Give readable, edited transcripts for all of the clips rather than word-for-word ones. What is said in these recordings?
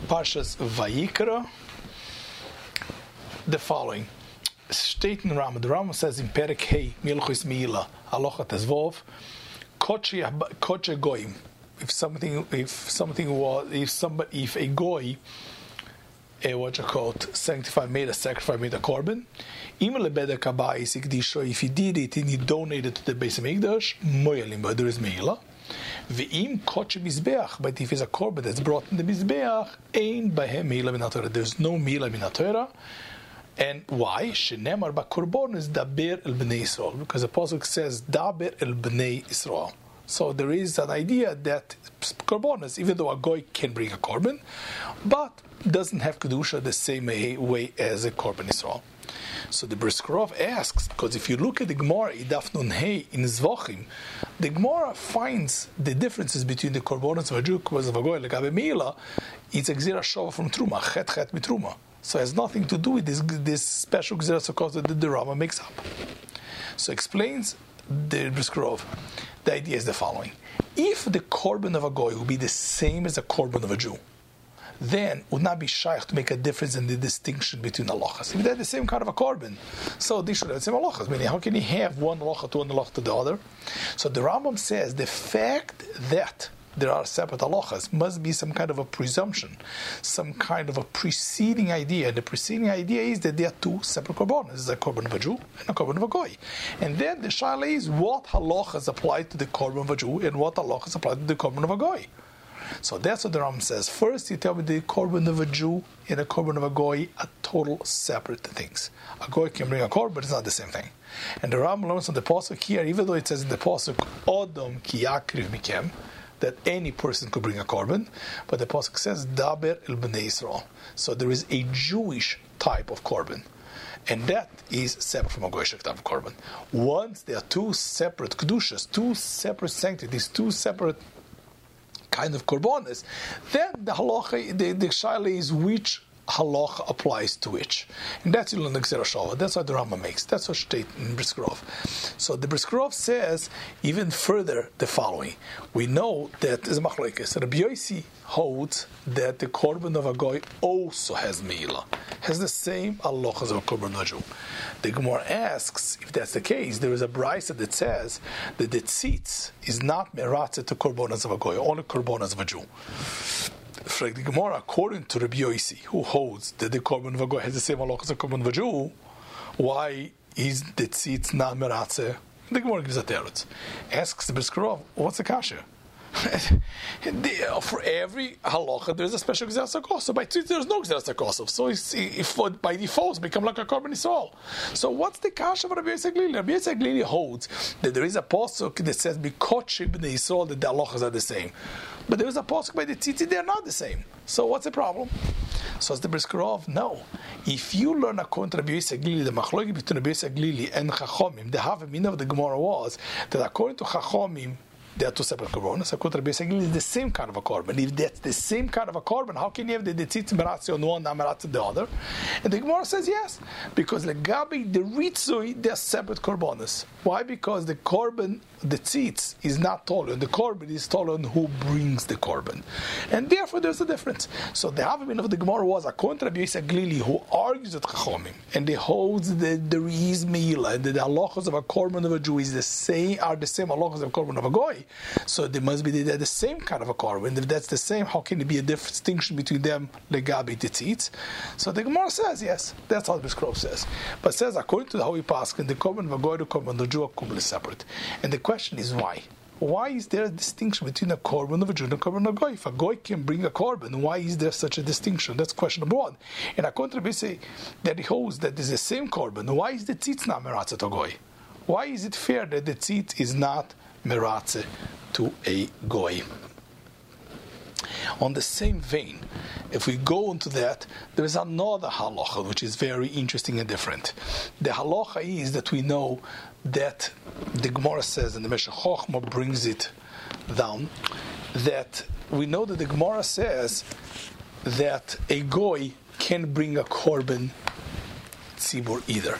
Parshas Vayikra the following. State in the Rambam says in Perek Hey, Milchus Meila, Halacha Tezvov, Koche Goyim. If a goy, sanctified, made a sacrifice, made a korban, if he did it and he donated to the Beis Hamikdash, moyalim, but there is meila. Ve'im koche mizbeach, but if it's a korban that's brought in the mizbeach, ein bahem meila min haTorah. There's no meila min haTorah. And why? Shenemar ba'korban is daber el bnei Yisrael, because the pasuk says daber el bnei Yisrael. So there is an idea that korbanos, even though a goy can bring a korban, but doesn't have kedusha the same way as a korban Yisrael. So the Bris Korov asks, because if you look at the Gemara, Idaf Nun Hey in Zvachim, the Gemara finds the differences between the korbanos of a Jew, korbanos of a goy, like Abe Meila, it's a gzira shova from Truma, chet mitruma. So it has nothing to do with this special gzira sokos that the Rama makes up. So explains the Bris Korov. The idea is the following: if the korban of a goy would be the same as a korban of a Jew, then would not be shaykh to make a difference in the distinction between halachas. If they're the same kind of a korban, so they should have the same halachas. Meaning, how can you have one halacha to one halacha to the other? So the Rambam says the fact that there are separate halachas must be some kind of a presumption, some kind of a preceding idea. The preceding idea is that there are two separate korbanos. There's a korban of a Jew and a korban of a goy. And then the shaila is what halachas apply to the korban of a Jew and what halachas apply to the korban of a goy. So that's what the Rambam says. First, you tell me the korban of a Jew and a korban of a goy are total separate things. A goy can bring a korban, but it's not the same thing. And the Rambam learns on the pasuk here, even though it says in the pasuk Odom ki yakriv mikem, that any person could bring a korban, but the pasuk says Daber el bnei Yisrael. So there is a Jewish type of korban, and that is separate from a goyish type of korban. Once there are two separate kedushas, two separate sanctities, two separate kind of korbanos, then the halacha, the shaila is which halacha applies to which, and that's in the Gzera Shava. That's what the Rambam makes. That's what state in Bris Korov. So the Bris Korov says even further the following: we know that as a machlokes, Rabbi Yossi holds that the korban of a goy also has meila, has the same halachas as a korban of a Jew. The Gemara asks if that's the case. There is a brisa that says that the tzitz is not meratzeh to korbanos of a goy, only korbanos of a Jew. For the Gemara, according to Rabbi Yossi, who holds that the korban of a goy has the same halachas as a korban of a Jew, why is the tzitz not meratzeh? The Gemara gives a teretz. Asks the Bris Korov, what's the kasha? For every halacha, there's a special gzera sakosov. So by tzitz, there's no gzera sakosov. So if by default, it's become like a korban Yisrael. So what's the kasha of Rabbi Yossi Glili? Rabbi Yossi Glili holds that there is a pasuk that says bikoche b'nei Yisrael that the halachas are the same, but there is a pasuk by the tzitzi they are not the same. So what's the problem? So as the Bris Korov, no. If you learn according to Rabbi Yossi Glili, the machlokes between Rabbi Yossi Glili and Chachomim, the havamina of the Gemara was that according to Chachomim, there are two separate korbanos. According to Rabbi Yossi Glili, is the same kind of a korban. If that's the same kind of a korban, how can you have the tzitz meratzi on one, not meratzi on the other? And the Gemara says yes, because legabi the ritzui, they are separate korbanos. Why? Because the korban, the tzitz, is not taller, and the korban is taller on who brings the korban, and therefore there's a difference. So the havamina of the Gemara was according to Rabbi Yossi Glili, who argues with Chachomim, and they holds that there is meila, and the halachas of a korban of a Jew is the same, are the same halachas of a korban of a goy. So there must be the same kind of a korban. If that's the same, how can there be a distinction between them, legabi tzitz? So the Gemara says yes. That's how the Bris Korov says. But it says according to how we pass, the korban of a goy, the korban of the Jew are completely separate. And the question is why? Why is there a distinction between a korban of a Jew and a korban of a goy? If a goy can bring a korban, why is there such a distinction? That's question number one. And according to Rabbi Yossi, that he holds that there's the same korban, why is the tzitz not meratzeh to goy? Why is it fair that the tzitz is not meratzeh to a goy? On the same vein, if we go into that, there is another halacha which is very interesting and different. The halacha is that we know that the Gemara says, and the Meshech Chochmah brings it down, that we know that the Gemara says that a goy can bring a korban tzibur either.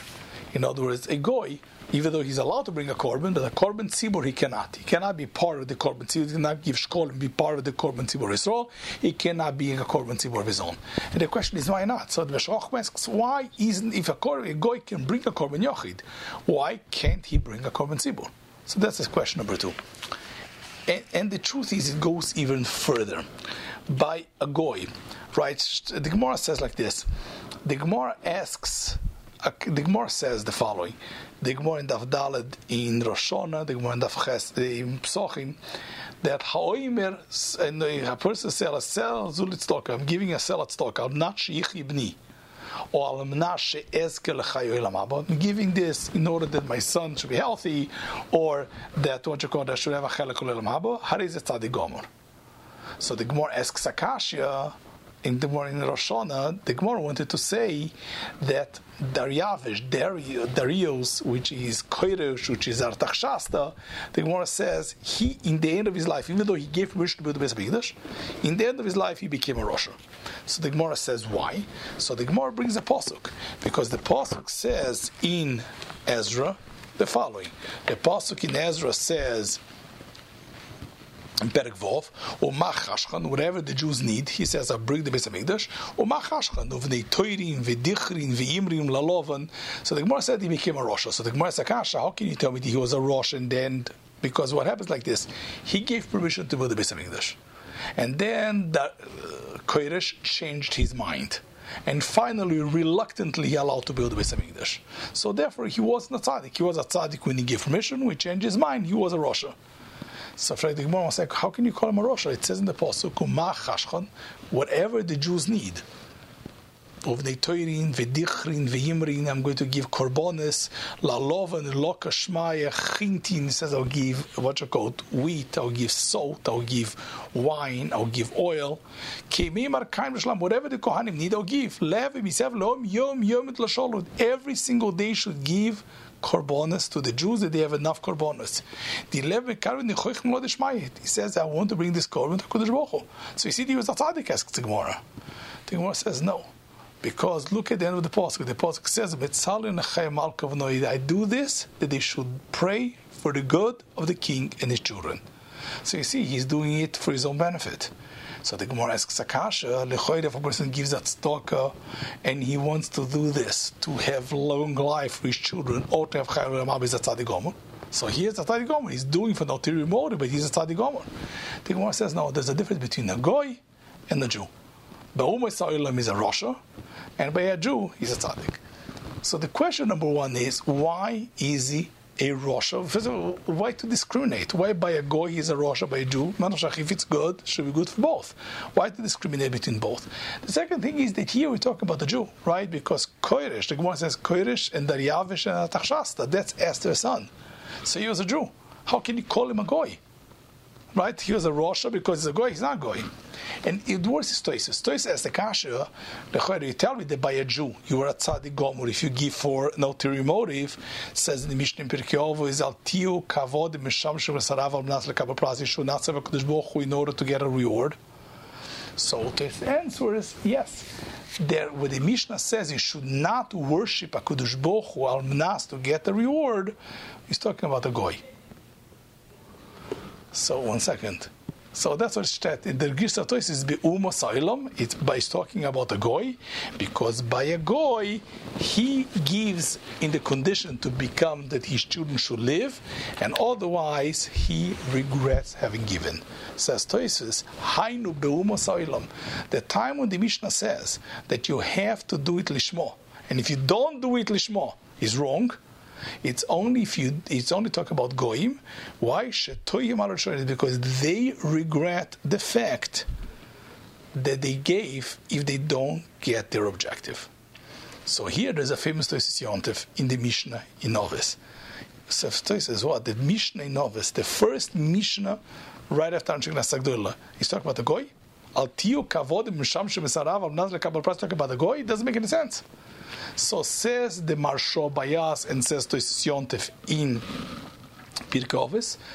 In other words, a goy, even though he's allowed to bring a korban, but a korban tzibur he cannot. He cannot be part of the korban tzibur. He cannot give shkol and be part of the korban tzibur Yisrael. He cannot be a korban tzibur of his own. And the question is, why not? So the Meshach asks, why isn't, if a goy can bring a korban yochid, why can't he bring a korban tzibur? So that's his question number 2. And the truth is, it goes even further. By a goy, right? The Gemara says like this. The Gemara asks, the Gemara says the following. The Gemara in Daf Daled in Rosh Hashanah, the Gemara in Daf Ches in Psochim, that ha'oimer, and a person says, a sel zulitztoka, I'm giving a sel tztoka, al not sheich ibni, or al mnashe ezke lechayo elamaba. I'm giving this in order that my son should be healthy, or that what you call that should have a chelek elamaba. How is it tzaddik gomer? So the Gemara asks Akashia, in the morning in Rosh Hashanah, the Gemara wanted to say that Darius, which is Koiresh, which is Artach Shasta, the Gemara says he, in the end of his life, even though he gave permission to build the Beis Hamikdash, in the end of his life he became a Rosha. So the Gemara says why? So the Gemara brings a pasuk, because the pasuk says in Ezra the following. The pasuk in Ezra says, Perek Vov, or Machashchan, whatever the Jews need, he says, I'll bring the Beis Hamikdash, or Machashchan, of the Toirim, V'dichrin, V'imrim, Lalovan. So the Gemara said he became a Rosh. So the Gemara said, Kasha, how can you tell me that he was a Rosh? And then, because what happens like this, he gave permission to build the Beis Hamikdash. And then the Koresh changed his mind. And finally, reluctantly, he allowed to build the Beis Hamikdash. So therefore, he wasn't a tzaddik. He was a tzaddik when he gave permission. We changed his mind. He was a Rosh. So the Gemara was like, how can you call him a Rosh? It says in the Pasuk, whatever the Jews need. Of the Toirin, V'dichrin, V'imrin, I'm going to give korbanos, Lalovan, Lokashmaya, Chintin. He says, I'll give, wheat, I'll give salt, I'll give wine, I'll give oil. Whatever the Kohanim need, I'll give. Every single day should give korbanos to the Jews, that they have enough korbanos. He says, I want to bring this korban to Kodesh Baruch Hu. So you see, he was a tzaddik, asks the Gemara. The Gemara says, no. Because look at the end of the pasuk. The pasuk says, I do this, that they should pray for the good of the king and his children. So you see, he's doing it for his own benefit. So the Gemara asks Akasha, if a person gives that tzedakah and he wants to do this, to have long life for his children, or to have chayil olam is a tzaddik gomer. So here's a tzaddik gomer. He's doing for the ulterior motive, but he's a tzaddik gomer. The Gemara says, no, there's a difference between a goy and a Jew. Ba'umay sa'ilam is a Rasha, and by a Jew, he's a tzaddik. So the question number 1 is, why is he a Rasha? First of all, why to discriminate? Why by a goy he's a Rasha, by a Jew? If it's good, it should be good for both. Why to discriminate between both? The second thing is that here we're talking about the Jew, right? Because Koresh, the Gemara says Koresh and Daryavish and Atachshasta, that's Esther's son. So he was a Jew. How can you call him a goy? Right? He was a Rasha because he's a goy, he's not a goy. And it works is Toisus. Toisus asks the Kasha, you tell me that by a Jew, you are a tzaddik gomer, if you give for an ulterior motive, says in the Mishnah in Pirkei Avos, is al tiu kavod mishamshu v'sarav al mnas lekabel pras yishu natzav HaKadosh Baruch Hu in order to get a reward. So the answer is yes. There, where the Mishnah says you should not worship HaKadosh Baruch Hu al mnas to get a reward, he's talking about a goy. So 1 second. So that's what it's said. The Girsa Tois is be'uma sa'ilam. It's talking about a goy, because by a goy he gives in the condition to become that his children should live, and otherwise he regrets having given. Says Toisus, Hainu be'uma sa'ilam. The time when the Mishnah says that you have to do it lishmo, and if you don't do it lishmo, is wrong. It's only talking about goyim. Why? Because they regret the fact that they gave if they don't get their objective. So here there's a famous Tosis Yontif in the Mishnah in Novis. So Tosis is what? The Mishnah in Novis, the first Mishnah right after Anshe Knesset Gdola. He's talking about the goy. Al tiu kavod mishamshu mesarav al mnas lekabel pras. Talking about the goy. It doesn't make any sense. So says the Marsho Bayas and says Tosis Yontef in Pirkei Avos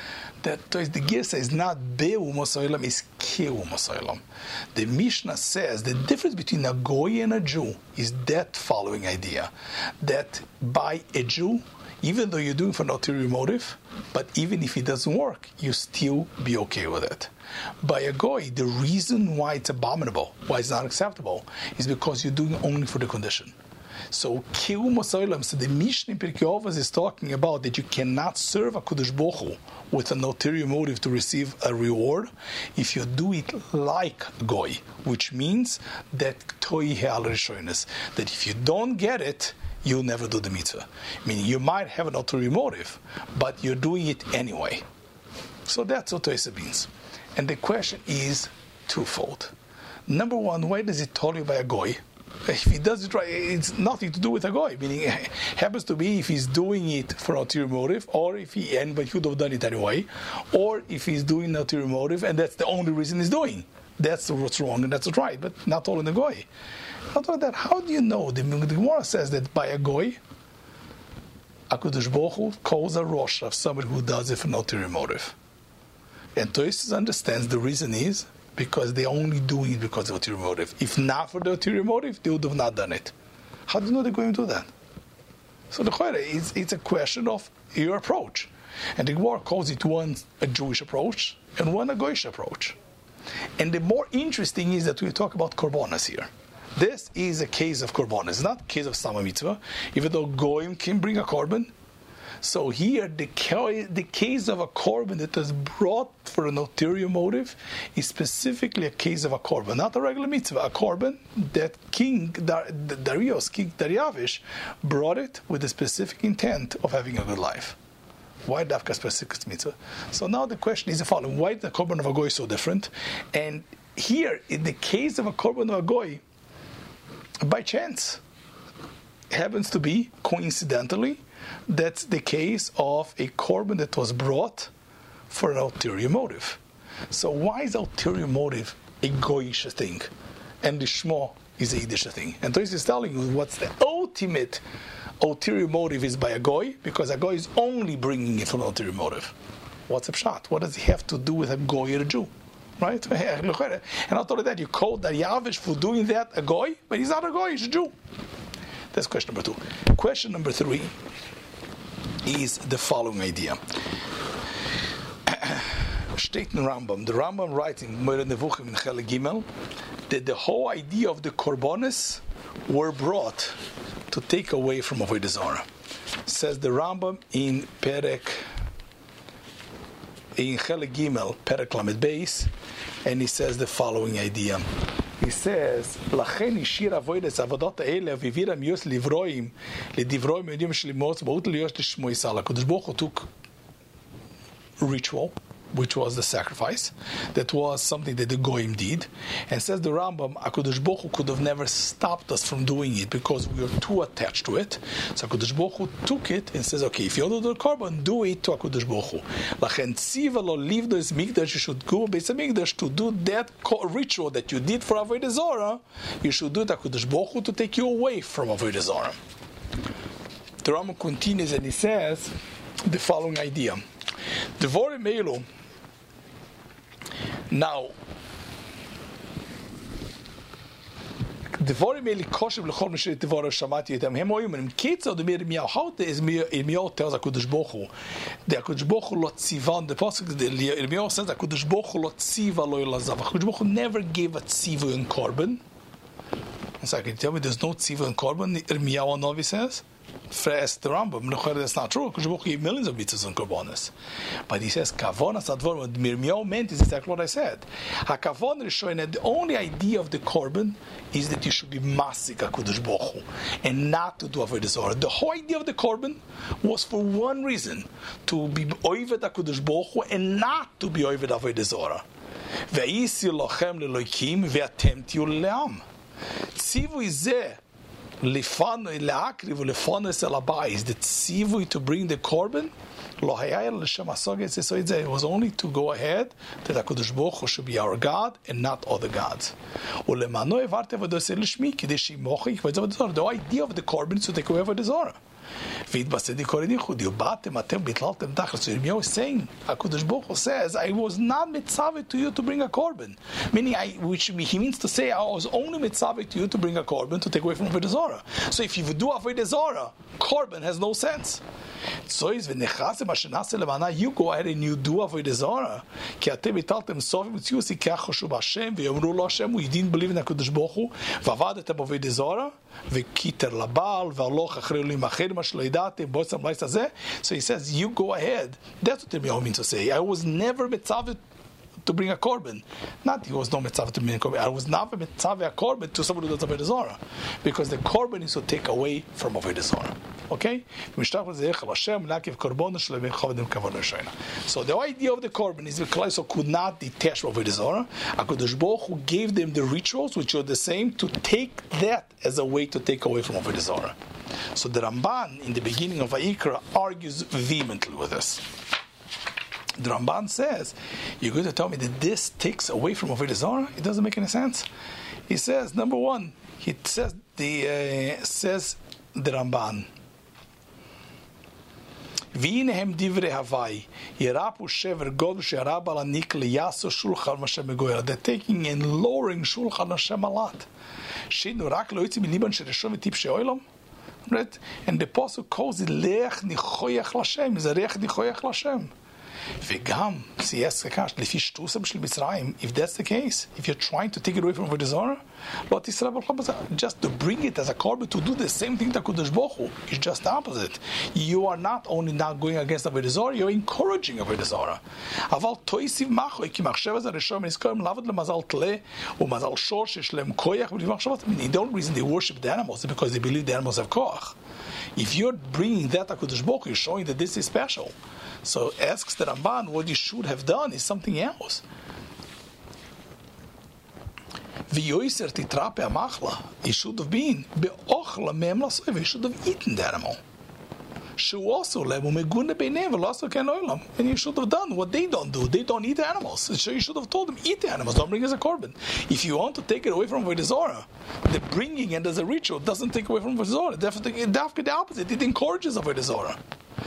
that the Girsa is not Be'umos Olam, is Ke'umos Olam. The Mishnah says the difference between a Goy and a Jew is that following idea, that by a Jew, even though you're doing for an ulterior motive, but even if it doesn't work, you still be okay with it. By a Goy, the reason why it's abominable, why it's not acceptable, is because you're doing it only for the condition. So, Ke'umos Olam, so the Mishnah in Pirkei Avos is talking about that you cannot serve a Kadosh Baruch Hu with an ulterior motive to receive a reward if you do it like Goy, which means that Toi He'al Rishonis, that if you don't get it, you'll never do the mitzvah. Meaning you might have an ulterior motive, but you're doing it anyway. So that's what Toisa means. And the question is twofold. Number one, why does it tell you by a Goy? If he does it right, it's nothing to do with a Goy. Meaning it happens to be if he's doing it for ulterior motive, or if he, but he would have done it anyway, or if he's doing an ulterior motive and that's the only reason he's doing. That's what's wrong and that's what's right, but not all in the Goy. Not only that, how do you know? The Gemara says that by a Goy, HaKadosh Baruch Hu calls a Rosh of somebody who does it for an ulterior motive. And Tosfos understands the reason is because they're only doing it because of the ulterior motive. If not for the ulterior motive, they would have not done it. How do you know they're going to do that? So the Chayre, it's a question of your approach. And the Gemara calls it one a Jewish approach and one a Goyish approach. And the more interesting is that we talk about Korbanos here. This is a case of Korbanos, not a case of Sama Mitzvah, even though Goyim can bring a Korban. So here, the case of a Korban that is brought for an ulterior motive is specifically a case of a Korban, not a regular Mitzvah, a Korban that King Dariavish brought it with the specific intent of having a good life. Why Dafka specific Mitzvah? So now the question is the following: why is the Korban of a Goy so different? And here, in the case of a Korban of a Goy, by chance, happens to be, coincidentally, that's the case of a Korban that was brought for an ulterior motive. So why is ulterior motive a Goyish thing? And the Shmo is a Yiddish thing. And Tosfos is telling you what's the ultimate ulterior motive is by a Goy, because a Goy is only bringing it for an ulterior motive. What's a pshat? What does it have to do with a Goy or a Jew? Right? And not only that, you call Daryavish for doing that a Goy, but he's not a Goy, he's a Jew. That's question number 2. Question number 3 is the following idea. Steht in Rambam. The Rambam writes in Moira Nevuchim in Chelik Gimel that the whole idea of the Korbanos were brought to take away from Avodah Zarah. Says the Rambam in Chelik Gimel, Perek Lamed Beis, and he says the following idea. He says, "Lachen ishir avodas avodot haele vivira mius livroim ledivroim yodim shlimos baut liyos lishmo yisala." Kadosh Baruch Hu took ritual, which was the sacrifice, that was something that the Goyim did, and says the Rambam, HaKadosh Baruch Hu could have never stopped us from doing it because we were too attached to it. So HaKadosh Baruch Hu took it and says, okay, if you want to do the Korban, do it to HaKadosh Baruch Hu. Lachen tziva lo livdo es mikdash, you should go Beis HaMikdash to do that ritual that you did for Avodah Zarah, you should do it to HaKadosh Baruch Hu to take you away from Avodah Zarah. The Rambam continues and he says the following idea. Devorim Elu. Now, Devorim Elu koshev lechol mishet devorim shamati etam. Hem oyim im kitzah the Yirmiyahu. How is Yirmiyahu tells HaKadosh Baruch Hu that HaKadosh Baruch Hu lo tzivan. The pasuk Yirmiyahu says HaKadosh Baruch Hu lo tziva lo yelazav. HaKadosh Baruch Hu never gave a tziva in Korban. So can you tell me there's no tziva in Korban? Yirmiyahu Novi says. First, the Rambam, that's not true. Because gave millions of mitzvahs on Korbanos. But he says, Kavonas Advar, what Yirmiyahu meant is exactly what I said. HaKavon is showing that the only idea of the Korban is that you should be masik HaKadosh Baruch Hu and not to do Avodah Zarah. The whole idea of the Korban was for one reason, to be Oved HaKadosh Baruch Hu and not to be Oved Avodah Zarah. Ve'isi lochem leloikim ve'atem tiyu le'am. Tzivu izeh Lifano le'akriv lefano selabay is the tzivui to bring the korban. Lo hayayel l'shem hasoget. So it was only to go ahead that HaKadosh Baruch Hu should be our God and not other gods. Ulemano evarte v'dosei l'shmi kidei shimochi v'zavad Zorah. The idea of the korban is to take away Avodah Zarah. Yirmiyahu is saying, HaKadosh Baruch Hu says, I was not mitzaveh to you to bring a korban. Meaning, he means to say, I was only mitzaveh to you to bring a korban to take away from Avodah Zarah. So if you do Avodah Zarah, korban has no sense. So you go ahead and you do Avodah Zarah. Ki atem italtem sovim mitziusi ki achoshu b'Hashem v'yomru lo Hashem, you didn't believe in HaKadosh Baruch Hu v'avadetem Avodah Zarah v'kiter labal v'aloch achrei elohim acherim asher lo yadatem b'otzam l'ais hazeh. So he says, you go ahead. That's what Yirmiyahu means to say. I was never mitzaveh to bring a korban. Not he was no mitzvah to bring a korban. I was never mitzvah a korban to somebody who does Avodah Zarah, because the korban is to take away from Avodah Zarah. Okay? So the idea of the korban is the Klal could not detach from Avodah Zarah. HaKadosh Baruch Hu gave them the rituals, which are the same, to take that as a way to take away from Avodah Zarah. So the Ramban in the beginning of Vayikra argues vehemently with this. The Ramban says, you're going to tell me that this takes away from Avodah Zarah? It doesn't make any sense. He says, number one, says the Ramban, V'yinehem divrei Havai, Yerapu shever god she'arab ala nikle yaso shulchan Hashem megoyer. They're taking and lowering shulchan Hashem a lot. Shinu rak lo yitzi miliban she'reshon v'tip she'olam. Right? And the Apostle calls it leach nichoyach l'Hashem. It's a leach nichoyach l'Hashem. V'gam, if that's the case, if you're trying to take it away from Avodah Zarah, just to bring it as a korban to do the same thing that HaKadosh Baruch Hu is just the opposite. You are not only not going against Avodah Zarah, you're encouraging Avodah Zarah. Aval toisiv machoy ki machshav az harishon nizkarim lavad lemazal tle umazal shor shesh lehem koyach v'machshavat. I mean, the only reason they worship the animals is because they believe the animals have koach. If you're bringing that HaKadosh Baruch Hu, you're showing that this is special. So asks the Ramban, what you should have done is something else. V'yoiser titrape amachla. He should have been be'ochla me'em lasoy. He should have eaten the animal. Shu also levu megune beineim v'laso ken olam. And you should have done what they don't do. They don't eat animals. So you should have told them, eat the animals. Don't bring as a korban. If you want to take it away from Avodah Zarah, the bringing and as a ritual doesn't take away from Avodah Zarah. Definitely the opposite. It encourages Avodah Zarah.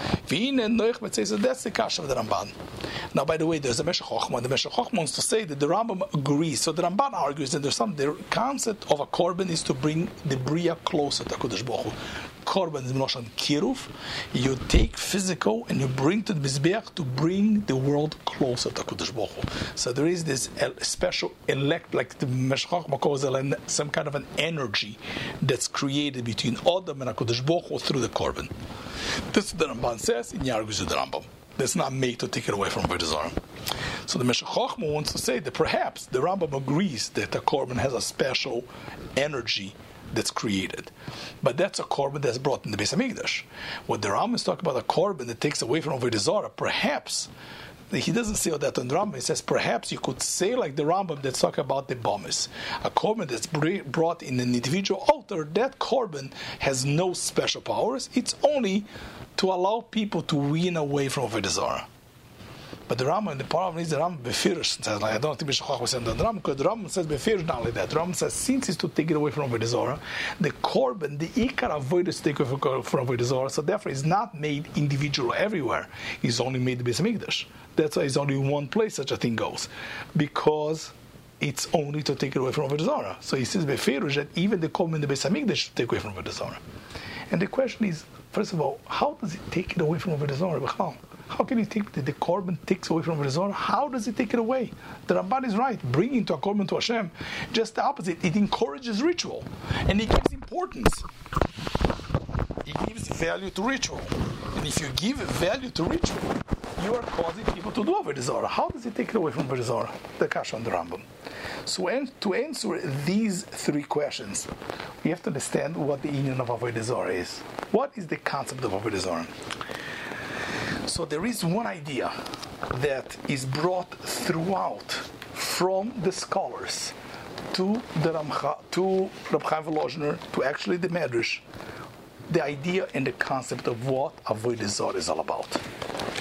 That's the kasha of the Ramban. Now, by the way, there's a Meshech Chochmah. The Meshech Chochmah wants to say that the Rambam agrees. So the Ramban argues that the concept of a korban is to bring the Bria closer to HaKadosh Baruch Hu. Korban is Moshan Kiruv. You take physical and you bring to the Mizbeach to bring the world closer to HaKadosh Baruch Hu. So there is this special like the Meshech Chochmah calls it, some kind of an energy that's created between Adam and HaKadosh Baruch Hu through the korban. This is the Ramban says in Yargus of the Rambam. That's not made to take it away from Avodah Zarah. So the Meshech Chochmah wants to say that perhaps the Rambam agrees that the korban has a special energy that's created. But that's a korban that's brought in the Beis HaMikdash. What the Rambam is talking about, a korban that takes away from Avodah Zarah, perhaps, he doesn't say that in the Rambam. He says perhaps you could say like the Rambam that's talking about the bomis. A korban that's brought in an individual altar, that korban has no special powers. It's only to allow people to wean away from Avodah Zarah. But the Rambam, the problem is the Rambam befirish says, like, I don't think Meshech Chochmah said that. The Rambam, because the Rambam says befirish not like that. The Rambam says since it's to take it away from Avodah Zarah, the korban, the ikar avodah is to take it away from Avodah Zarah. So therefore, it's not made individual everywhere. It's only made the Beis HaMikdash. That's why it's only one place such a thing goes, because it's only to take it away from Avodah Zarah. So he says befirish that even the korban in the Beis HaMikdash should take away from Avodah Zarah. And the question is, first of all, how does it take it away from Avodah Zarah? How can you take the korban takes away from Avodah Zarah? How does it take it away? The Ramban is right. Bringing to a korban to Hashem, just the opposite. It encourages ritual, and it gives importance. It gives value to ritual, and if you give value to ritual, you are causing people to do Avodah Zarah. How does it take it away from Avodah Zarah? The kasha on the Rambam. So, to answer these three questions, we have to understand what the union of Avodah Zarah is. What is the concept of Avodah Zarah? So there is one idea that is brought throughout from the scholars to the Ramcha, to Reb Chaim Volozhiner, to actually the Medrash, the idea and the concept of what Avodah Zarah is all about.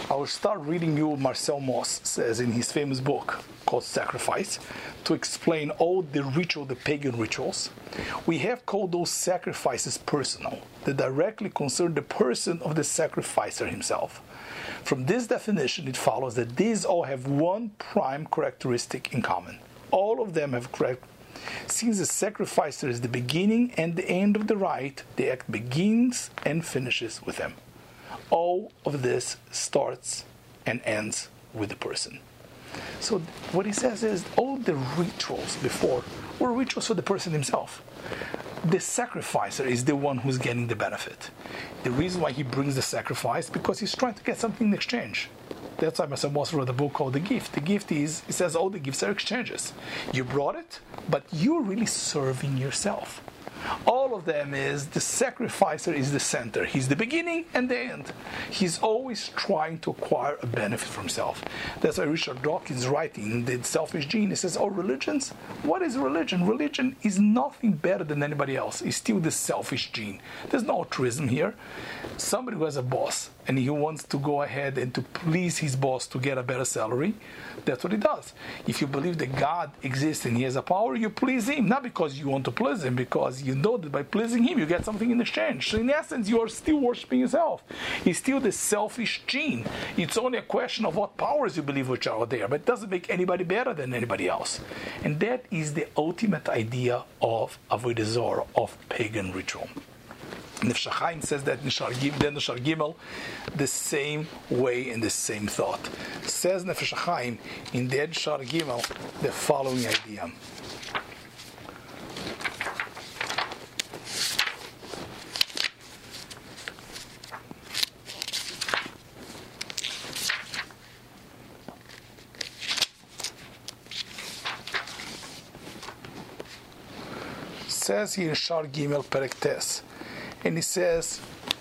I will start reading you Marcel Mauss says in his famous book called Sacrifice to explain all the pagan rituals. We have called those sacrifices personal. They directly concern the person of the sacrificer himself. From this definition, it follows that these all have one prime characteristic in common. All of them have correct. Since the sacrificer is the beginning and the end of the rite, the act begins and finishes with them. All of this starts and ends with the person. So what he says is all the rituals before were rituals for the person himself. The sacrificer is the one who's getting the benefit. The reason why he brings the sacrifice, because he's trying to get something in exchange. That's why Marcel Mauss wrote a book called The Gift. The gift is, he says, all the gifts are exchanges. You brought it, but you're really serving yourself. All of them is the sacrificer is the center. He's the beginning and the end. He's always trying to acquire a benefit for himself. That's why Richard Dawkins writing in The Selfish Gene, he says, oh, religions? What is religion? Religion is nothing better than anybody else. It's still the selfish gene. There's no altruism here. Somebody who has a boss and he wants to go ahead and to please his boss to get a better salary, that's what he does. If you believe that God exists and he has a power, you please him, not because you want to please him, because you know that by pleasing him you get something in exchange. So in essence, you are still worshiping yourself. It's still the selfish gene. It's only a question of what powers you believe which are there, but it doesn't make anybody better than anybody else. And that is the ultimate idea of Avodah Zarah, of pagan ritual. Nefesh HaChaim says that in Shar Gimel, the same way and the same thought. Says Nefesh HaChaim in the Shar Gimel the following idea. Says here in Shar Gimel Perek Tes, and he says,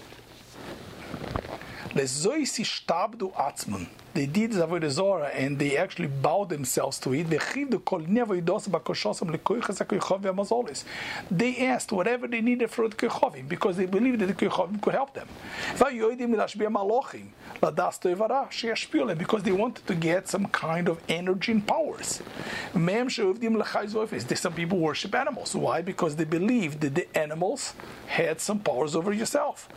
"Lezois ishtabdu atzmon." They did Avodah Zarah and they actually bowed themselves to it. They asked whatever they needed for the Kechovim because they believed that the Kechovim could help them. Because they wanted to get some kind of energy and powers. Some people worship animals. Why? Because they believed that the animals had some powers over yourself.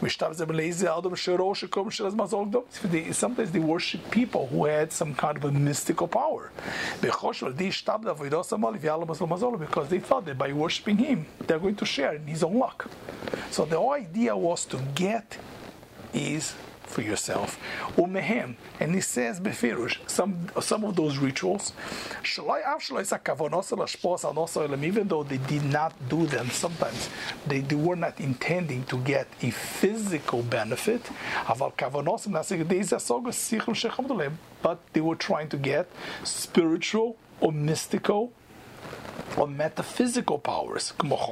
Sometimes they worship people who had some kind of a mystical power. Because they thought that by worshiping him, they're going to share in his own luck. So the whole idea was to get is for yourself. Umehem, and he says befirush, some of those rituals, even though they did not do them, sometimes they were not intending to get a physical benefit, but they were trying to get spiritual or mystical or metaphysical powers.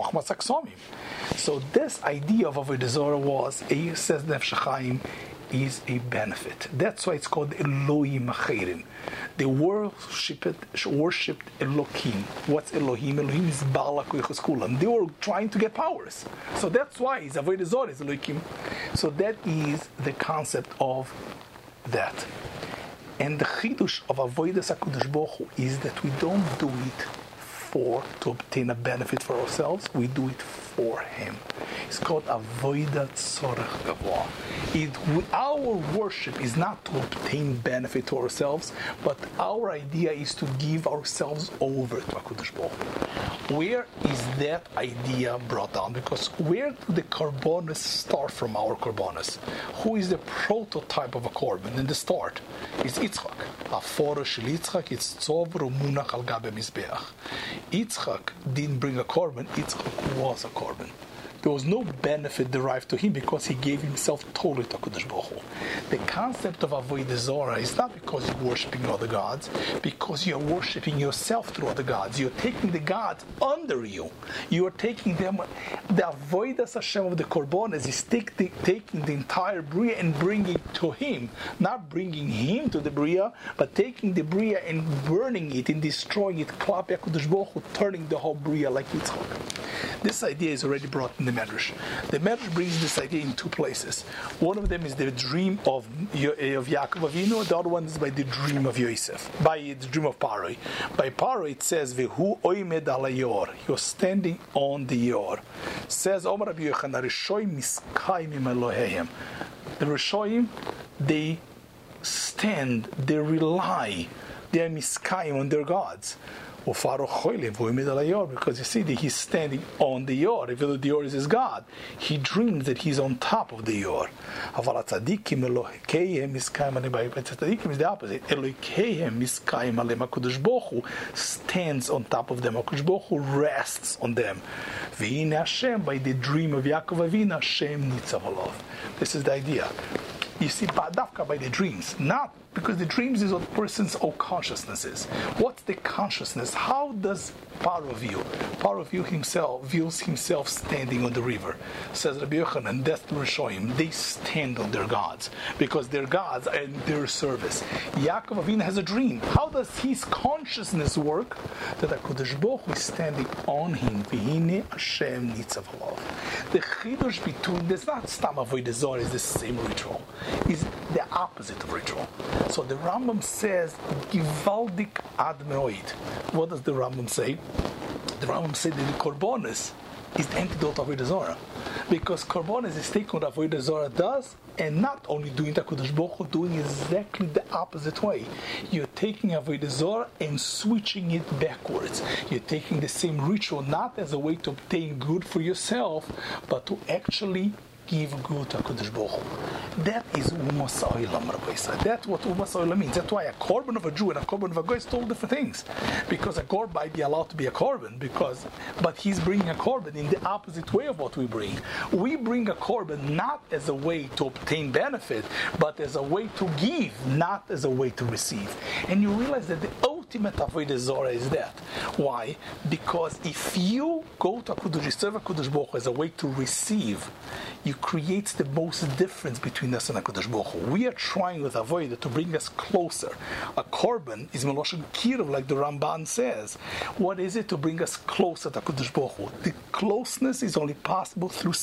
So this idea of Avodah Zarah was, says Nefesh HaChaim, is a benefit. That's why it's called Elohim Acherim. They worshipped Elohim. What's Elohim? Elohim is Baal HaKoyches Kulam. They were trying to get powers. So that's why it's Avodah Zarah is Elohim. So that is the concept of that. And the chidush of Avodas HaKadosh Baruch Hu is that we don't do it to obtain a benefit for ourselves, we do it for him. It's called Avodah Tzorech Gavoah. Our worship is not to obtain benefit to ourselves, but our idea is to give ourselves over to HaKadosh Baruch Hu. Where is that idea brought down? Because where do the korbanos start from our korbanos? Who is the prototype of a korban in the start? It's Yitzchak. Afora shel Yitzchak, it's tzovro munach al gabe mizbeach. Yitzchak didn't bring a korban, Yitzchak was a korban. There was no benefit derived to him because he gave himself totally to HaKadosh Baruch Hu. The concept of Avodah Zarah is not because you're worshipping other gods, because you're worshipping yourself through other gods. You're taking the gods under you. You are taking them. The Avodas Hashem of the Korbanos is taking the entire Bria and bringing it to him. Not bringing him to the Bria, but taking the Bria and burning it and destroying it, Klapi HaKadosh Baruch Hu, turning the whole Bria like Yitzchak. This idea is already brought in the Medrash. The Medrash brings this idea in two places. One of them is the dream of Yaakov Avinu, the other one is by the dream of Yosef, by the dream of Paroi. By Paroi it says, Vehu oimed ala yor, you're standing on the yor. Says Omar Rabbi Yochanan, Rishoim miskayim im Eloheim. The Rishoim, they stand, they rely, they are miskayim on their gods. Because you see that he's standing on the yor, even though the yor is his God. He dreams that he's on top of the yor. But tzaddikim is the opposite. HaKadosh Baruch Hu stands on top of them. HaKadosh Baruch Hu rests on them. V'hine Hashem, by the dream of Yaakov Avinu, Hashem nitzav alav. This is the idea. You see, dafka by the dreams, not because the dreams is what the person's own consciousness is. What's the consciousness? How does Paro view? Paro views himself standing on the river. Says Rabbi Yochanan, that's the Rishoim. They stand on their gods because their gods are in their service. Yaakov Avinu has a dream. How does his consciousness work? That HaKadosh Baruch Hu is standing on him. V'hine Hashem nitzav alav. The chidush between, there's not stam avodah zarah, is the same ritual. Is the opposite of ritual. So the Rambam says, Givaldik ad meoid. What does the Rambam say? The Rambam said that the korbanos is the antidote of avodah zarah. Because korbanos is taking what avodah zarah does, and not only doing the HaKadosh Baruch Hu, doing exactly the opposite way. You're taking avodah zarah and switching it backwards. You're taking the same ritual not as a way to obtain good for yourself, but to actually give good to HaKadosh Baruch Hu. That is Umas Oilam, Rabbi Yisrael. That's what Umas Oilam means. That's why a korban of a Jew and a korban of a Goy is totally different things. Because a korban might be allowed to be a korban, but he's bringing a korban in the opposite way of what we bring. We bring a korban not as a way to obtain benefit, but as a way to give, not as a way to receive. And you realize that the ultimate avodah zarah is that. Why? Because if you go to serve HaKadosh Baruch Hu as a way to receive, you create the most difference between us and HaKadosh Baruch Hu. We are trying with avodah to bring us closer. A korban is meloshen kiruv, like the Ramban says. What is it to bring us closer to HaKadosh Baruch Hu? The closeness is only possible through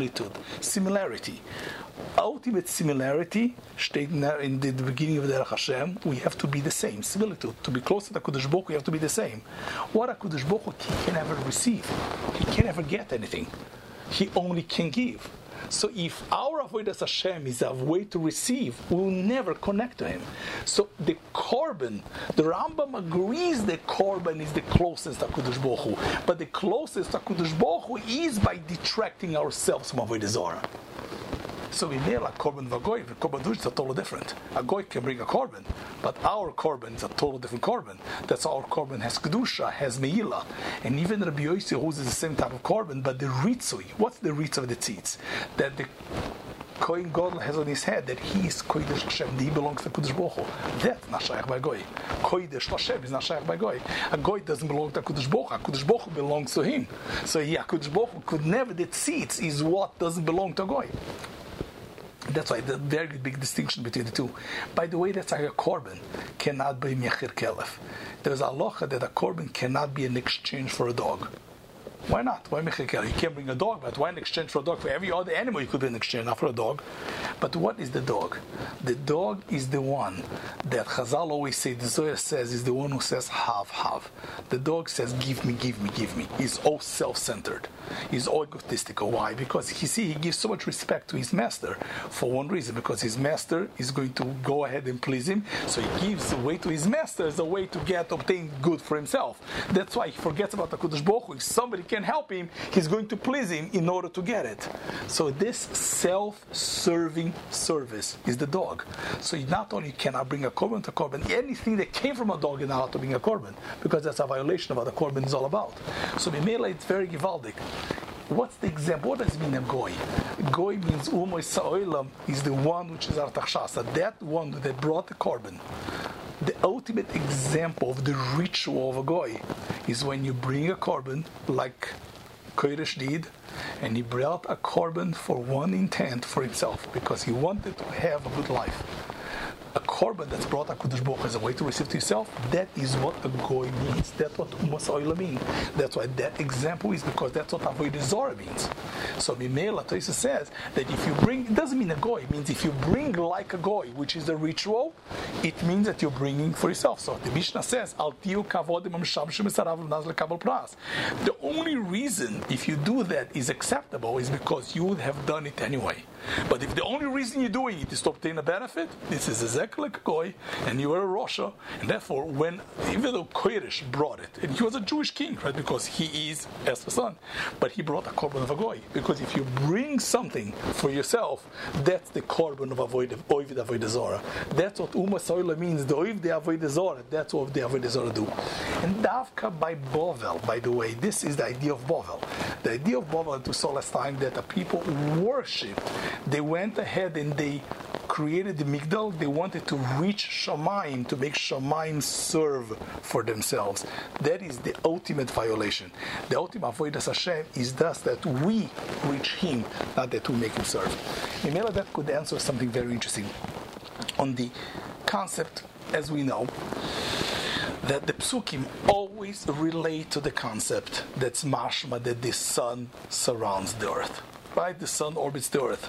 similarity. Ultimate similarity, stated in the beginning of the Derech Hashem, we have to be the same. Similitude. To be close to the HaKadosh Baruch Hu, we have to be the same. What HaKadosh Baruch Hu can never receive. He can never get anything. He only can give. So if our avodas Hashem is a way to receive, we will never connect to Him. So the korban, the Rambam agrees that korban is the closest to HaKadosh Baruch Hu, but the closest to HaKadosh Baruch Hu is by detracting ourselves from avodah zarah. So we nail a korban v'agoy. The korban is totally different. A goy can bring a korban, but our korban is a totally different korban. That's our korban has kedusha, has meila, and even Rabbi Yossi holds the same type of korban. But the ritzui, what's the ritz of the tzitz? That the Kohen Gadol has on his head that he is Kodesh Hashem, he belongs to Kodesh Baruch Hu. That's not shaykh by goy. Kodesh Hashem is not shaykh by goy. A goy doesn't belong to Kodesh Baruch Hu. Kodesh Baruch Hu belongs to him. So Kodesh Baruch Hu could never. The tzitz is what doesn't belong to goy. That's why the very big distinction between the two. By the way, that's like a korban cannot be mechir kelef. There's a halacha that a korban cannot be in exchange for a dog. Why not? Why mechir kelef? You can't bring a dog, but why in exchange for a dog? For every other animal you could be in exchange, not for a dog. But what is the dog? The dog is the one that Chazal always say, the Zohar says, is the one who says, have. The dog says, give me. He's all self-centered. He's all egotistical. Why? Because he gives so much respect to his master for one reason, because his master is going to go ahead and please him, so he gives away to his master as a way to obtain good for himself. That's why he forgets about the HaKadosh Baruch Hu. If somebody can help him, he's going to please him in order to get it. So this self-serving service is the dog. So you not only cannot bring a korban to korban, anything that came from a dog is not allowed to bring a korban, because that's a violation of what the korban is all about. So Bimela, it's very givaldik. What's the example? What does it mean a goy? Goy means umoy sa'olam is the one which is artachshasa, that one that brought the korban. The ultimate example of the ritual of a goy is when you bring a korban, like Kodesh did, and he brought a korban for one intent for himself, because he wanted to have a good life. A korban that's brought HaKadosh Baruch Hu as a way to receive to yourself, that is what a goy means. That's what umas oila means. That's why that example is, because that's what avodah zarah means. So Mimela Toisa says that if you bring, it doesn't mean a goy, it means if you bring like a goy, which is a ritual, it means that you're bringing for yourself. So the Mishnah says, Al tiu kavodim amshamshim esarav l'naz lekabel pras. The only reason if you do that is acceptable is because you would have done it anyway. But if the only reason you're doing it is to obtain a benefit, this is exactly like a goy, and you are a Rosha, and therefore, even though Koresh brought it, and he was a Jewish king, right, because he is Esther's son, but he brought a korban of a goy, because if you bring something for yourself, that's the korban of oivid avodah zarah. That's what umas oila means. The oiv de avodah zarah. That's what the avodah zarah do. And davka by Bovel, by the way, this is the idea of Bovel. The idea of Bovel, to saw last time, that the people worshipped. They went ahead and they created the Migdal. They wanted to reach Shamayim, to make Shamayim serve for themselves. That is the ultimate violation. The ultimate avodas Hashem is thus that we reach Him, not that we make Him serve. Mimela, that could answer something very interesting on the concept, as we know, that the psukim always relate to the concept that's mashma, that the sun surrounds the earth. Right? The sun orbits the earth.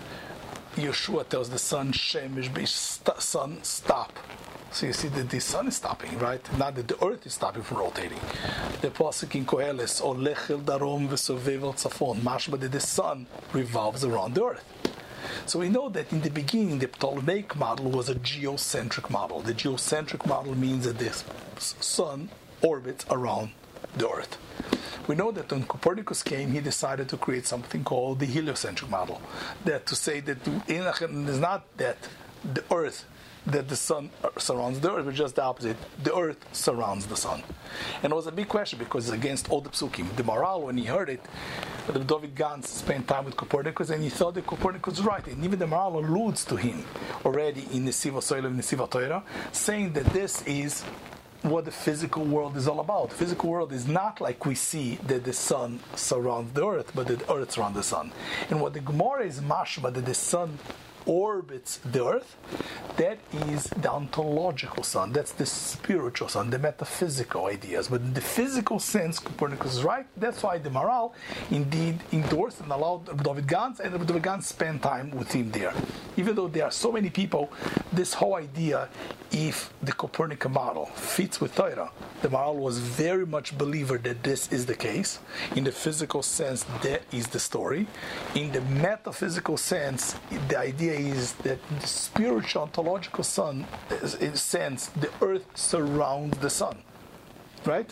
Yeshua tells the sun, Shemesh be sun, stop. So you see that the sun is stopping, right? Not that the earth is stopping from rotating. The pasuk in Koheles, Olech el darom v'sovev el tzafon, mashma, that the sun revolves around the earth. So we know that in the beginning, the Ptolemaic model was a geocentric model. The geocentric model means that the sun orbits around the earth. We know that when Copernicus came, he decided to create something called the heliocentric model. That to say that is not that the earth, that the sun surrounds the earth, but just the opposite. The earth surrounds the sun. And it was a big question because it's against all the psukim. The Maharal, when he heard it, the David Gans spent time with Copernicus and he thought that Copernicus was right. And even the Maharal alludes to him already in the Siva Soilev and the Siva Torah, saying that this is what the physical world is all about. The physical world is not like we see that the sun surrounds the earth, but that the earth surrounds the sun. And what the Gemara is mashma, that the sun orbits the earth, that is the ontological sun. That's the spiritual sun, the metaphysical ideas. But in the physical sense, Copernicus is right. That's why the Maharal indeed endorsed and allowed David Gans, and David Gans spent time with him there. Even though there are so many people, this whole idea, if the Copernican model fits with Torah, the Maharal was very much believer that this is the case. In the physical sense, that is the story. In the metaphysical sense, the idea is that the spiritual ontological sun, in a sense, the earth surrounds the sun, right?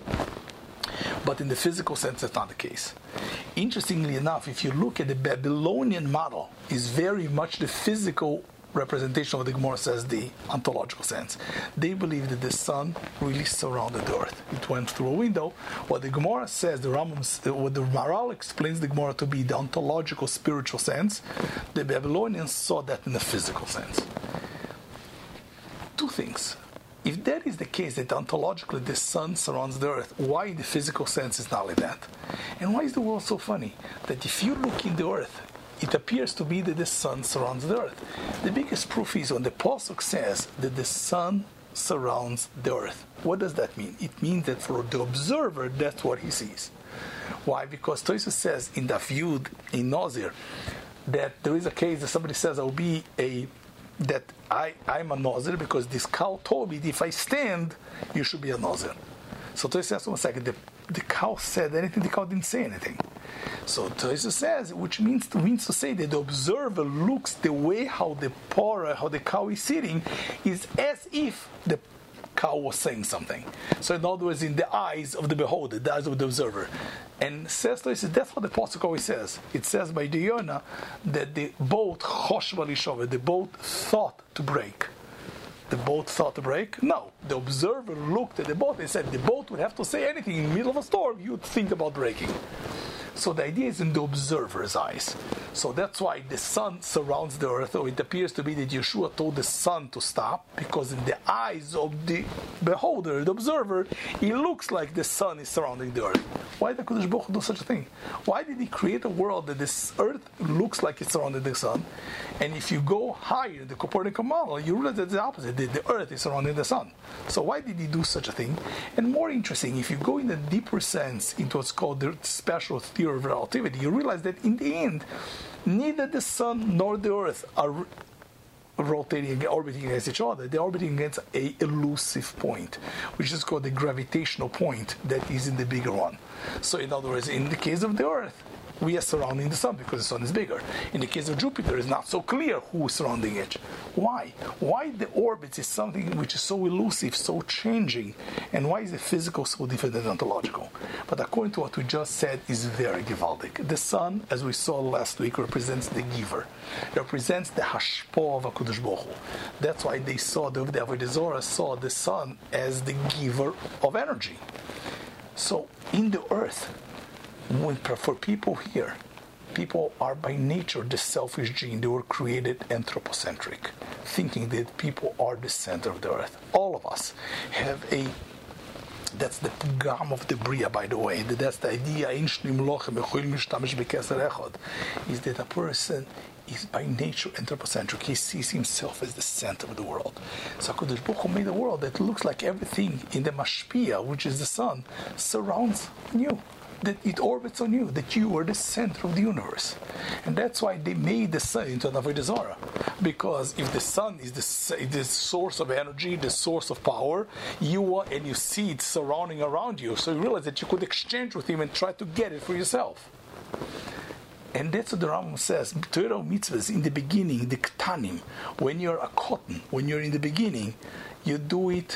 But in the physical sense, that's not the case. Interestingly enough, if you look at the Babylonian model, is very much the physical representation of what the Gemara says, the ontological sense. They believe that the sun really surrounded the earth. It went through a window. What the Gemara says, what the Maharal explains the Gemara to be the ontological spiritual sense, the Babylonians saw that in the physical sense. Two things. If that is the case, that ontologically the sun surrounds the earth, why in the physical sense is not like that? And why is the world so funny? That if you look in the earth, it appears to be that the sun surrounds the earth. The biggest proof is when the Pasuk says that the sun surrounds the earth. What does that mean? It means that for the observer, that's what he sees. Why? Because Tosfos says in Daf Yud, in Nazir, that there is a case that somebody says, I'm a Nazir because this cow told me that if I stand, you should be a Nazir. So Tosfos says, 1 second, the cow said anything, the cow didn't say anything. So Tosfos says, which means to say that the observer looks the way how the cow is sitting, is as if the cow was saying something. So in other words, in the eyes of the beholder, the eyes of the observer. And says Tosfos, that's what the Pasuk always says. It says by the Yonah that the boat the boat thought to break. The boat thought to break? No. The observer looked at the boat and said the boat would have to say anything in the middle of a storm, you'd think about breaking. So the idea is in the observer's eyes. So that's why the sun surrounds the earth, or it appears to be that Yeshua told the sun to stop, because in the eyes of the beholder, the observer, it looks like the sun is surrounding the earth. Why did HaKadosh Baruch Hu do such a thing? Why did he create a world that this earth looks like it's surrounding the sun? And if you go higher, the Copernican model, you realize that the opposite, the earth is surrounding the sun. So why did he do such a thing? And more interesting, if you go in a deeper sense into what's called the special theory of relativity, you realize that in the end, neither the sun nor the earth are orbiting against each other. They're orbiting against a elusive point, which is called the gravitational point that is in the bigger one. So in other words, in the case of the earth, we are surrounding the sun because the sun is bigger. In the case of Jupiter, it's not so clear who is surrounding it. Why? Why the orbits is something which is so elusive, so changing, and why is the physical so different than the ontological? But according to what we just said, is very gewaldic. The sun, as we saw last week, represents the giver. It represents the hashpo of HaKadosh Baruch Hu. That's why they saw, the Avodah Zarah saw the sun as the giver of energy. So in the earth, for people here, people are by nature the selfish gene. They were created anthropocentric, thinking that people are the center of the earth. All of us have that's the pgam of the Bria, by the way. That's the idea, is that a person is by nature anthropocentric. He sees himself as the center of the world. So HaKadosh Baruch Hu made a world that looks like everything in the mashpia, which is the sun, surrounds you. That it orbits on you, that you are the center of the universe. And that's why they made the sun into an Avodah Zarah. Because if the sun is the source of energy, the source of power, you see it surrounding around you, so you realize that you could exchange with him and try to get it for yourself. And that's what the Rambam says. Torah mitzvahs in the beginning, the ktanim, when you're a cotton, when you're in the beginning, you do it,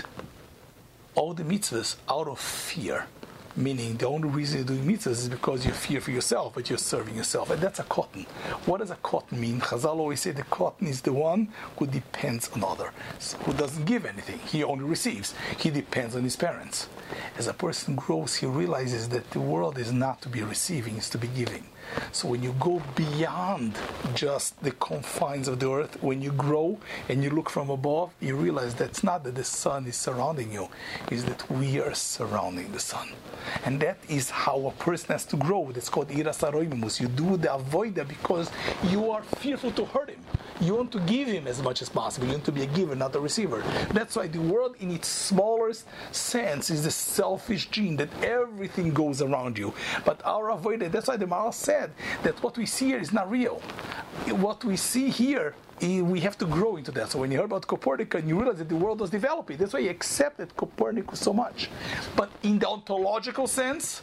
all the mitzvahs, out of fear. Meaning the only reason you're doing mitzvahs is because you fear for yourself, but you're serving yourself. And that's a cotton. What does a cotton mean? Chazal always say the cotton is the one who depends on others, who doesn't give anything. He only receives. He depends on his parents. As a person grows, he realizes that the world is not to be receiving, it's to be giving. So when you go beyond just the confines of the earth, when you grow and you look from above, you realize that it's not that the sun is surrounding you, it's that we are surrounding the sun. And that is how a person has to grow. That's called iras haroimimus. You do the avoida because you are fearful to hurt him. You want to give him as much as possible. You want to be a giver, not a receiver. That's why the world in its smallest sense is the selfish gene, that everything goes around you. But our avoida, that's why the Maharal said that what we see here is not real. What we see here, we have to grow into that. So when you heard about Copernicus, you realize that the world was developing. That's why you accepted Copernicus so much. But in the ontological sense,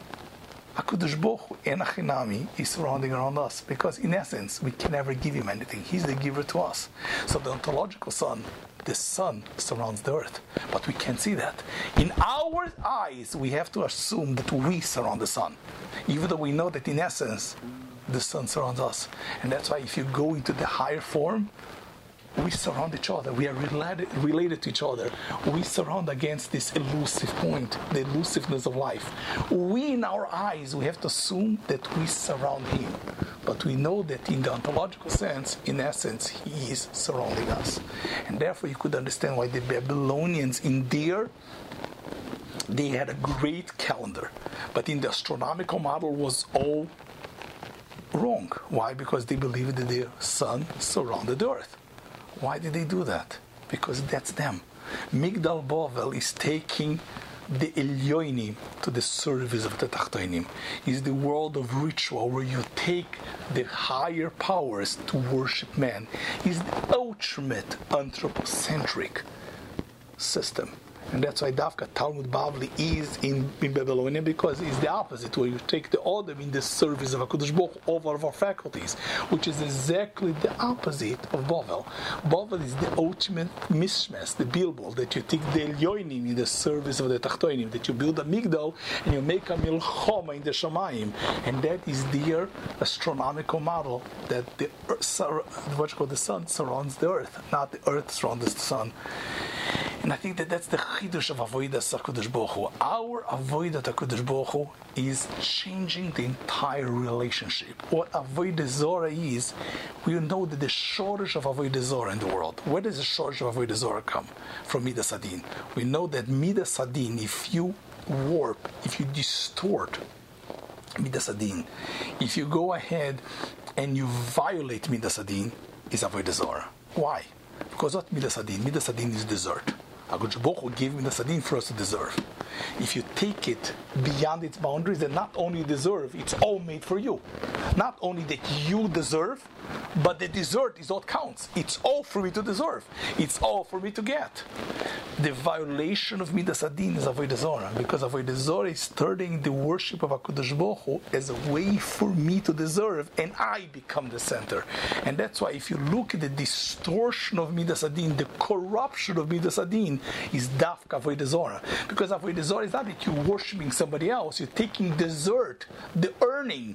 HaKadosh Baruch Hu and Achinami is surrounding around us, because in essence we can never give him anything. He's the giver to us. So the ontological sun, the sun surrounds the earth, but we can't see that. In our eyes, we have to assume that we surround the sun, even though we know that in essence the sun surrounds us. And that's why if you go into the higher form, we surround each other. We are related to each other. We surround against this elusive point, the elusiveness of life. We, in our eyes, we have to assume that we surround him. But we know that in the ontological sense, in essence, he is surrounding us. And therefore you could understand why the Babylonians in there, they had a great calendar. But in the astronomical model was all wrong. Why? Because they believed that the sun surrounded the earth. Why did they do that? Because that's them. Migdal Bovel is taking the Elyonim to the service of the Tachtoinim. It's the world of ritual where you take the higher powers to worship man. It's the ultimate anthropocentric system. And that's why Dafka Talmud Bavli is in Babylonian, because it's the opposite, where you take the Odom in the service of HaKadosh Baruch Hu over our faculties, which is exactly the opposite of Bavel. Bavel is the ultimate mishmash, the bilbul, that you take the Elyonim in the service of the Tachtoinim, that you build a Migdal and you make a Milchoma in the Shamayim. And that is their astronomical model, that the sun surrounds the earth, not the earth surrounds the sun. And I think that's the chidush of avodas HaKadosh Baruch Hu. Our avodah HaKadosh Baruch Hu is changing the entire relationship. What avodah zora is, we know that the shortage of avodah zora in the world. Where does the shortage of avodah zora come? From midas hadin. We know that midas hadin, if you warp, if you distort midas hadin, if you go ahead and you violate midas hadin, is avodah zora. Why? Because what midas hadin? Midas hadin is desert. HaKadosh Baruch Hu gave midas hadin for us to deserve. If you take it beyond its boundaries, then not only deserve, it's all made for you. Not only that you deserve, but the dessert is what counts. It's all for me to deserve. It's all for me to get. The violation of midas hadin is avodah zora, because avodah zora is turning the worship of HaKadosh Baruch Hu as a way for me to deserve, and I become the center. And that's why if you look at the distortion of midas hadin, the corruption of midas hadin is dafka avodah zora, because avodah zora is not that you're worshiping somebody else. You're taking dessert, the earning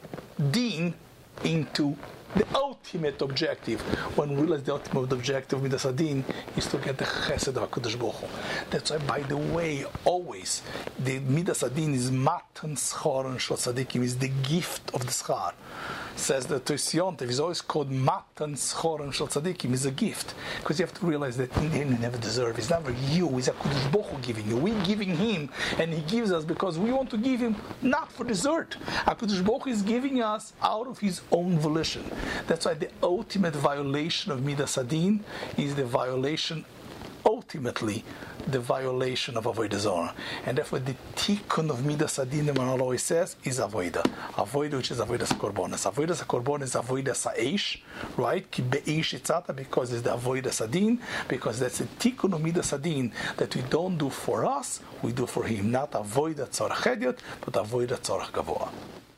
din, into the ultimate objective. When we realize the ultimate objective of midas hadin is to get the chesed of HaKadosh Baruch Hu. That's why, by the way, always the midas hadin is matan schar shel tzadikim, is the gift of the schar. Says the Tois Yontev is always called matan schar shel tzadikim, is a gift, because you have to realize that in the end you never deserve. It's never you. It's HaKadosh Baruch Hu giving you. We're giving Him, and He gives us because we want to give Him, not for dessert. HaKadosh Baruch Hu is giving us out of His own volition. That's why the ultimate violation of midas hadin is the violation, ultimately, the violation of avodah zora. And therefore the tikkun of midas hadin, the Maharal always says, is avodah. Avodah, which is avodah korbanos. Avodah korbanos is avodah sa'esh, right? Ki be'esh itzata, because it's the avodah hadin, because that's the tikkun of midas hadin that we don't do for us, we do for Him. Not avodah tzorach hedyot, but avodah tzorach gavoa.